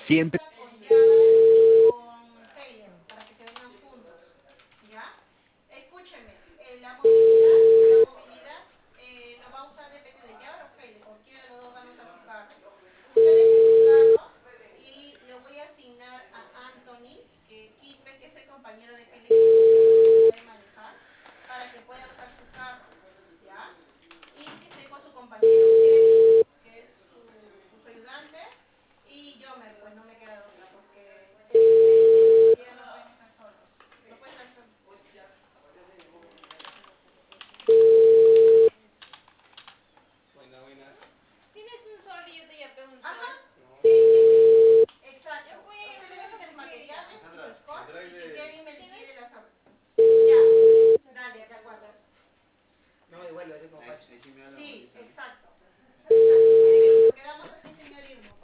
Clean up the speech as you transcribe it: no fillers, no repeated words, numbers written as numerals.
Siempre. con Javer y con Taylor para que se vengan juntos, ¿ya? Escúcheme, la movilidad lo va a usar depende de Javer o Taylor, cualquiera de los dos van a usar su carro. Usted deje su carro y le voy a asignar a Anthony, que es el compañero de Kelly que puede manejar, para que pueda usar su carro, ¿ya? Y que esté con su compañero Kevin, que es su ayudante, y Jomer, pues no me queda otra.